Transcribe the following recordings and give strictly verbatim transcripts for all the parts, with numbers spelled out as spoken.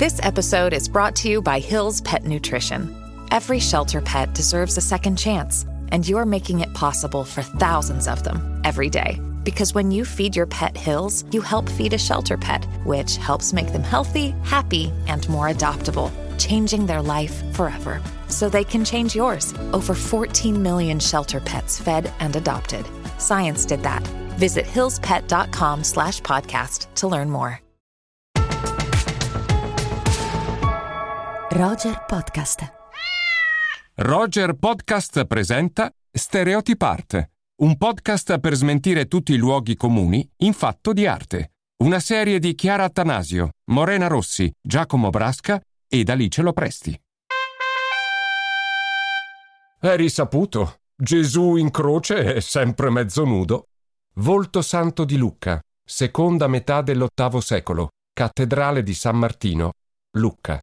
This episode is brought to you by Hill's Pet Nutrition. Every shelter pet deserves a second chance, and you're making it possible for thousands of them every day. Because when you feed your pet Hill's, you help feed a shelter pet, which helps make them healthy, happy, and more adoptable, changing their life forever. So they can change yours. Over fourteen million shelter pets fed and adopted. Science did that. Visit hillspet.com slash podcast to learn more. Roger Podcast. Roger Podcast presenta Stereotipart, un podcast per smentire tutti i luoghi comuni in fatto di arte. Una serie di Chiara Attanasio, Morena Rossi, Giacomo Brasca ed Alice Lopresti. È risaputo, Gesù in croce è sempre mezzo nudo. Volto santo di Lucca, seconda metà dell'ottavo secolo, cattedrale di San Martino, Lucca.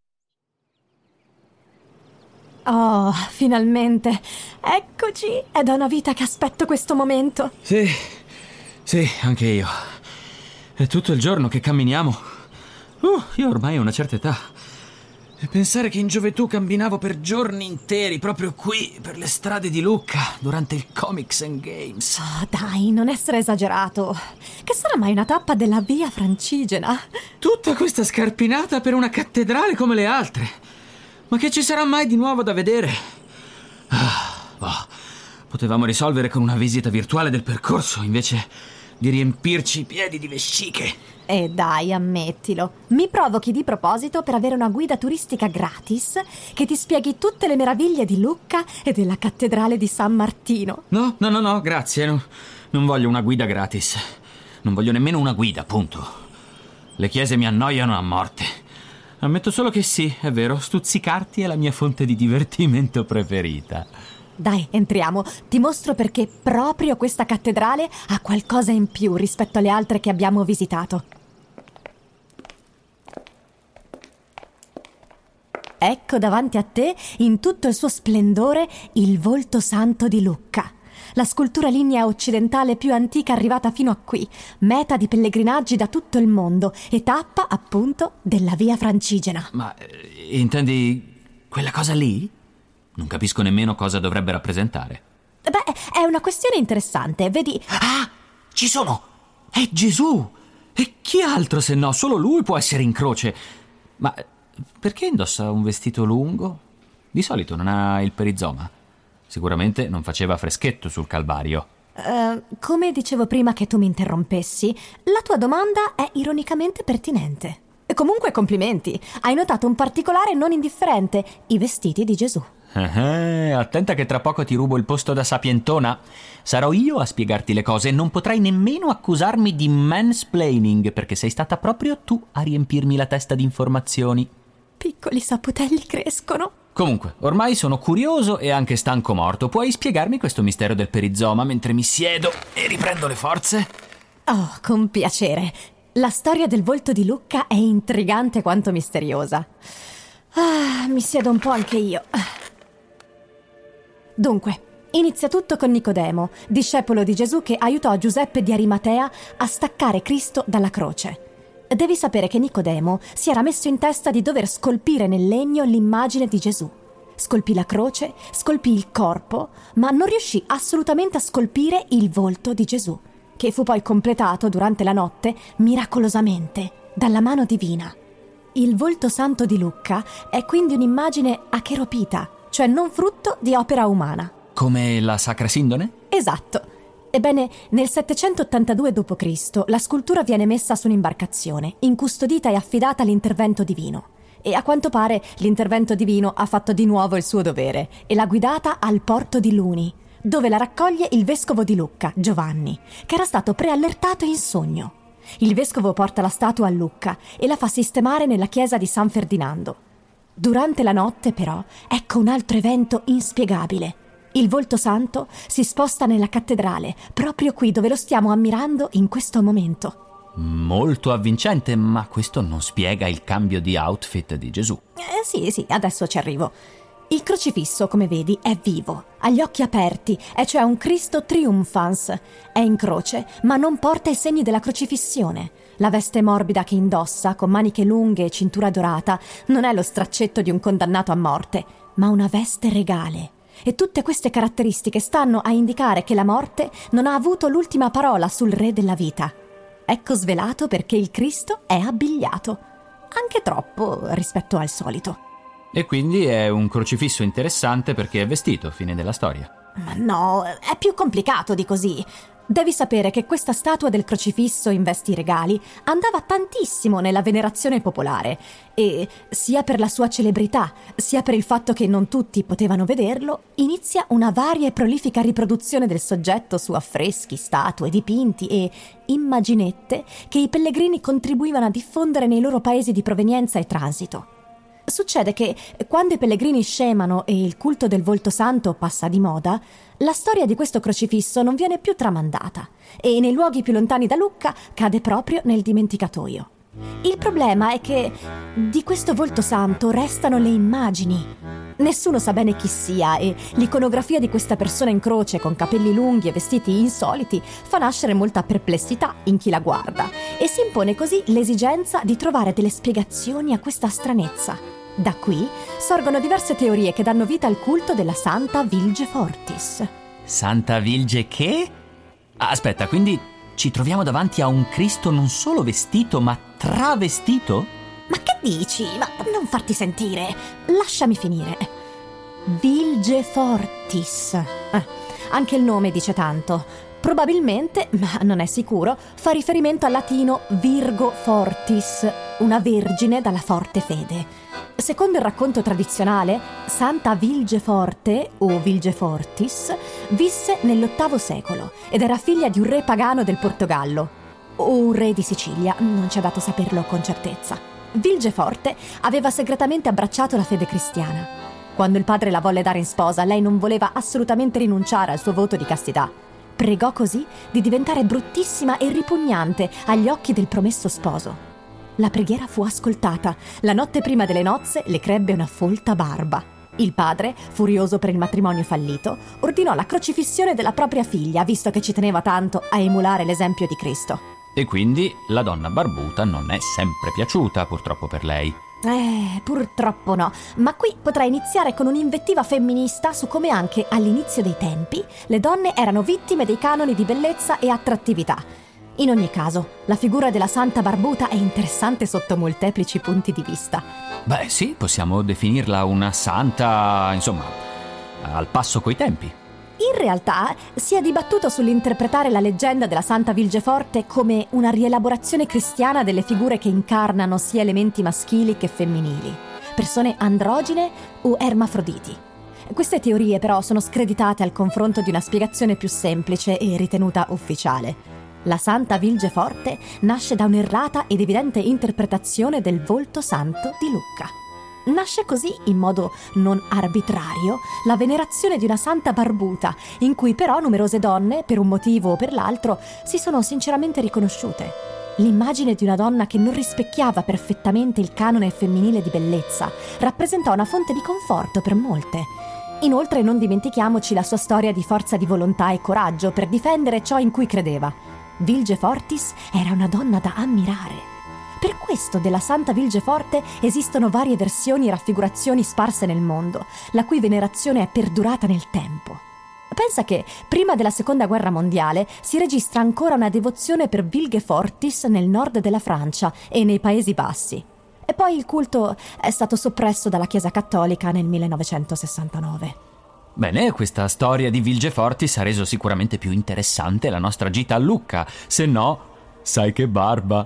Oh, finalmente! Eccoci! È da una vita che aspetto questo momento. Sì, sì, anche io. È tutto il giorno che camminiamo. Uh, io ormai ho una certa età. E pensare che in gioventù camminavo per giorni interi proprio qui, per le strade di Lucca, durante il Comics and Games. Oh, dai, non essere esagerato. Che sarà mai una tappa della Via Francigena? Tutta questa scarpinata per una cattedrale come le altre. Ma che ci sarà mai di nuovo da vedere? Ah, oh, potevamo risolvere con una visita virtuale del percorso, invece di riempirci i piedi di vesciche. E dai, ammettilo. Mi provochi di proposito per avere una guida turistica gratis che ti spieghi tutte le meraviglie di Lucca e della cattedrale di San Martino. No, no, no, no, grazie. No, non voglio una guida gratis. Non voglio nemmeno una guida, punto. Le chiese mi annoiano a morte. Ammetto solo che sì, è vero, stuzzicarti è la mia fonte di divertimento preferita. Dai, entriamo. Ti mostro perché proprio questa cattedrale ha qualcosa in più rispetto alle altre che abbiamo visitato. Ecco davanti a te, in tutto il suo splendore, il volto santo di Lucca. La scultura lignea occidentale più antica arrivata fino a qui, meta di pellegrinaggi da tutto il mondo e tappa, appunto, della Via Francigena. Ma eh, intendi quella cosa lì? Non capisco nemmeno cosa dovrebbe rappresentare. Beh, è una questione interessante, vedi... Ah, ci sono! È Gesù! E chi altro se no? Solo lui può essere in croce. Ma perché indossa un vestito lungo? Di solito non ha il perizoma. Sicuramente non faceva freschetto sul Calvario. Uh, come dicevo prima che tu mi interrompessi, la tua domanda è ironicamente pertinente. E comunque complimenti, hai notato un particolare non indifferente, i vestiti di Gesù. Eh, attenta che tra poco ti rubo il posto da sapientona. Sarò io a spiegarti le cose e non potrai nemmeno accusarmi di mansplaining, perché sei stata proprio tu a riempirmi la testa di informazioni. Piccoli saputelli crescono. Comunque, ormai sono curioso e anche stanco morto. Puoi spiegarmi questo mistero del perizoma mentre mi siedo e riprendo le forze? Oh, con piacere. La storia del volto di Lucca è intrigante quanto misteriosa. Ah, mi siedo un po' anche io. Dunque, inizia tutto con Nicodemo, discepolo di Gesù che aiutò Giuseppe di Arimatea a staccare Cristo dalla croce. Devi sapere che Nicodemo si era messo in testa di dover scolpire nel legno l'immagine di Gesù. Scolpì la croce, scolpì il corpo, ma non riuscì assolutamente a scolpire il volto di Gesù, che fu poi completato durante la notte miracolosamente dalla mano divina. Il volto santo di Lucca è quindi un'immagine acheropita, cioè non frutto di opera umana. Come la Sacra Sindone? Esatto. Ebbene, nel settecentottantadue dopo Cristo la scultura viene messa su un'imbarcazione, incustodita e affidata all'intervento divino. E a quanto pare l'intervento divino ha fatto di nuovo il suo dovere e l'ha guidata al porto di Luni, dove la raccoglie il vescovo di Lucca, Giovanni, che era stato preallertato in sogno. Il vescovo porta la statua a Lucca e la fa sistemare nella chiesa di San Ferdinando. Durante la notte, però, ecco un altro evento inspiegabile. Il volto santo si sposta nella cattedrale, proprio qui dove lo stiamo ammirando in questo momento. Molto avvincente, ma questo non spiega il cambio di outfit di Gesù. Eh sì, sì, adesso ci arrivo. Il crocifisso, come vedi, è vivo, ha gli occhi aperti, è cioè un Cristo triumphans. È in croce, ma non porta i segni della crocifissione. La veste morbida che indossa, con maniche lunghe e cintura dorata, non è lo straccetto di un condannato a morte, ma una veste regale. E tutte queste caratteristiche stanno a indicare che la morte non ha avuto l'ultima parola sul re della vita. Ecco svelato perché il Cristo è abbigliato, anche troppo rispetto al solito. E quindi è un crocifisso interessante perché è vestito, fine della storia. Ma no, è più complicato di così. Devi sapere che questa statua del crocifisso in vesti regali andava tantissimo nella venerazione popolare e, sia per la sua celebrità, sia per il fatto che non tutti potevano vederlo, inizia una varia e prolifica riproduzione del soggetto su affreschi, statue, dipinti e immaginette che i pellegrini contribuivano a diffondere nei loro paesi di provenienza e transito. Succede che, quando i pellegrini scemano e il culto del volto santo passa di moda, la storia di questo crocifisso non viene più tramandata e nei luoghi più lontani da Lucca cade proprio nel dimenticatoio. Il problema è che di questo volto santo restano le immagini. Nessuno sa bene chi sia e l'iconografia di questa persona in croce con capelli lunghi e vestiti insoliti fa nascere molta perplessità in chi la guarda e si impone così l'esigenza di trovare delle spiegazioni a questa stranezza. Da qui sorgono diverse teorie che danno vita al culto della Santa Vilge Fortis. Santa Vilge che? Ah, aspetta, quindi ci troviamo davanti a un Cristo non solo vestito ma travestito? Ma che dici? Ma non farti sentire. Lasciami finire. Vilge Fortis. Eh, anche il nome dice tanto. Probabilmente, ma non è sicuro, fa riferimento al latino Virgo Fortis, una vergine dalla forte fede. Secondo il racconto tradizionale, Santa Vilgeforte, o Vilgefortis, visse nell'ottavo secolo ed era figlia di un re pagano del Portogallo, o un re di Sicilia, non ci è dato saperlo con certezza. Vilgeforte aveva segretamente abbracciato la fede cristiana. Quando il padre la volle dare in sposa, lei non voleva assolutamente rinunciare al suo voto di castità. Pregò così di diventare bruttissima e ripugnante agli occhi del promesso sposo. La preghiera fu ascoltata. La notte prima delle nozze le crebbe una folta barba. Il padre, furioso per il matrimonio fallito, ordinò la crocifissione della propria figlia, visto che ci teneva tanto a emulare l'esempio di Cristo. E quindi la donna barbuta non è sempre piaciuta, purtroppo per lei. Eh, purtroppo no. Ma qui potrei iniziare con un'invettiva femminista su come anche all'inizio dei tempi le donne erano vittime dei canoni di bellezza e attrattività. In ogni caso, la figura della Santa Barbuta è interessante sotto molteplici punti di vista. Beh sì, possiamo definirla una santa, insomma, al passo coi tempi. In realtà si è dibattuto sull'interpretare la leggenda della Santa Vilgeforte come una rielaborazione cristiana delle figure che incarnano sia elementi maschili che femminili, persone androgine o ermafroditi. Queste teorie però sono screditate al confronto di una spiegazione più semplice e ritenuta ufficiale. La Santa Vilgeforte nasce da un'errata ed evidente interpretazione del volto santo di Lucca. Nasce così, in modo non arbitrario, la venerazione di una santa barbuta, in cui però numerose donne, per un motivo o per l'altro, si sono sinceramente riconosciute. L'immagine di una donna che non rispecchiava perfettamente il canone femminile di bellezza rappresentò una fonte di conforto per molte. Inoltre non dimentichiamoci la sua storia di forza di volontà e coraggio per difendere ciò in cui credeva. Vilgefortis era una donna da ammirare. Per questo della Santa Vilgeforte esistono varie versioni e raffigurazioni sparse nel mondo, la cui venerazione è perdurata nel tempo. Pensa che, prima della Seconda Guerra Mondiale, si registra ancora una devozione per Vilgefortis nel nord della Francia e nei Paesi Bassi. E poi il culto è stato soppresso dalla Chiesa Cattolica nel millenovecentosessantanove. Bene, questa storia di Vilgefortis ha reso sicuramente più interessante la nostra gita a Lucca. Se no, sai che barba.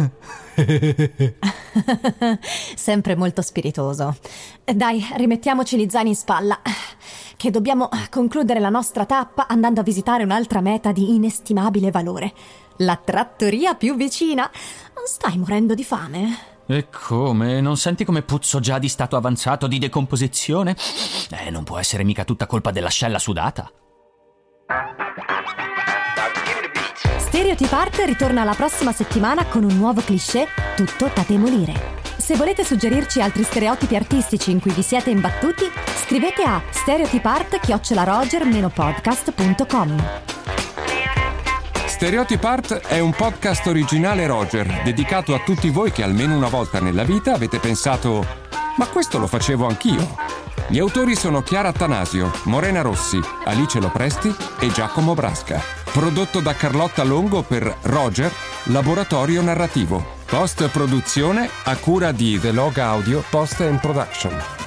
Sempre molto spiritoso. Dai, rimettiamoci gli zaini in spalla, che dobbiamo concludere la nostra tappa andando a visitare un'altra meta di inestimabile valore. La trattoria più vicina. Stai morendo di fame? E come? Non senti come puzzo già di stato avanzato di decomposizione? Eh, non può essere mica tutta colpa dell'ascella sudata. Stereotipart ritorna la prossima settimana con un nuovo cliché tutto da demolire. Se volete suggerirci altri stereotipi artistici in cui vi siete imbattuti, scrivete a stereotipart chiocciola roger podcast punto com. Stereotypart è un podcast originale Roger, dedicato a tutti voi che almeno una volta nella vita avete pensato «Ma questo lo facevo anch'io». Gli autori sono Chiara Attanasio, Morena Rossi, Alice Lopresti e Giacomo Brasca. Prodotto da Carlotta Longo per Roger, Laboratorio Narrativo. Post-produzione a cura di The Log Audio Post and Production.